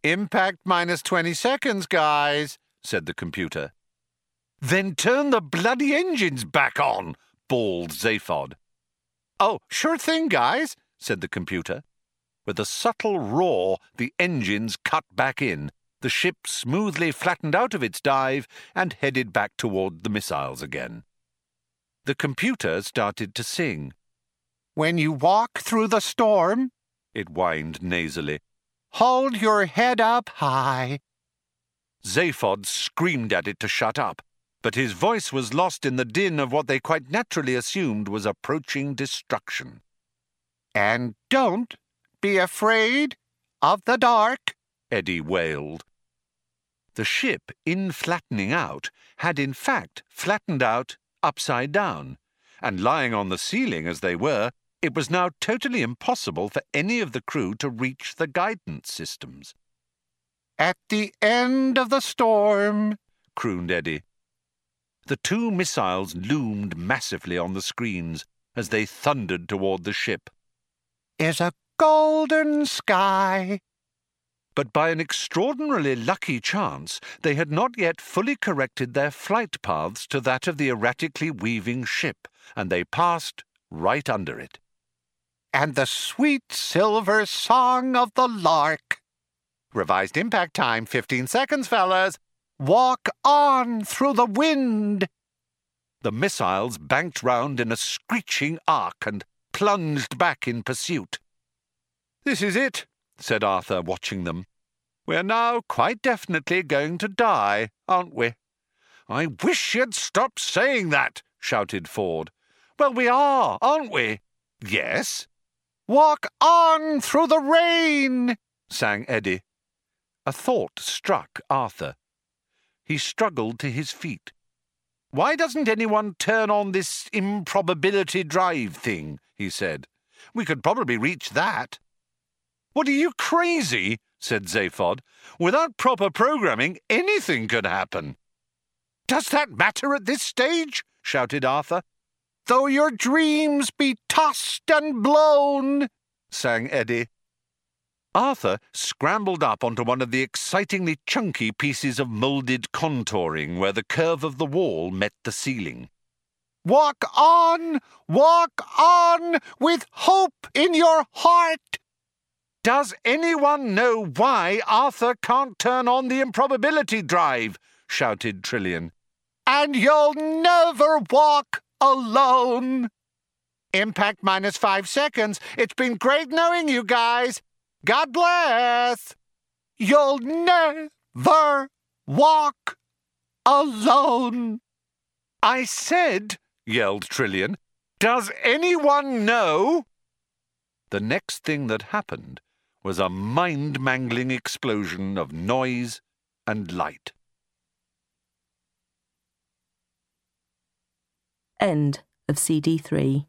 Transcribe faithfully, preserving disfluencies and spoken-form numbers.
Impact minus twenty seconds, guys, said the computer. Then turn the bloody engines back on, bawled Zaphod. Oh, sure thing, guys, said the computer. With a subtle roar, the engines cut back in. The ship smoothly flattened out of its dive and headed back toward the missiles again. The computer started to sing. When you walk through the storm, it whined nasally, hold your head up high. Zaphod screamed at it to shut up, but his voice was lost in the din of what they quite naturally assumed was approaching destruction. And don't be afraid of the dark, Eddie wailed. The ship, in flattening out, had in fact flattened out upside down, and lying on the ceiling as they were, it was now totally impossible for any of the crew to reach the guidance systems. At the end of the storm, crooned Eddie. The two missiles loomed massively on the screens as they thundered toward the ship. Is a golden sky. But by an extraordinarily lucky chance, they had not yet fully corrected their flight paths to that of the erratically weaving ship, and they passed right under it. And the sweet silver song of the lark. Revised impact time, fifteen seconds, fellas. Walk on through the wind. The missiles banked round in a screeching arc and plunged back in pursuit. This is it, said Arthur, watching them. We're now quite definitely going to die, aren't we? I wish you'd stop saying that, shouted Ford. Well, we are, aren't we? Yes. Walk on through the rain, sang Eddie. A thought struck Arthur. He struggled to his feet. Why doesn't anyone turn on this improbability drive thing, he said. We could probably reach that. What, are you crazy? Said Zaphod. Without proper programming, anything could happen. Does that matter at this stage? Shouted Arthur. Though your dreams be tossed and blown, sang Eddie. Arthur scrambled up onto one of the excitingly chunky pieces of moulded contouring where the curve of the wall met the ceiling. Walk on, walk on, with hope in your heart. Does anyone know why Arthur can't turn on the improbability drive? Shouted Trillian. And you'll never walk alone. Impact minus five seconds. It's been great knowing you guys. God bless. You'll never walk alone. I said, yelled Trillian, does anyone know? The next thing that happened was a mind-mangling explosion of noise and light. End of C D three.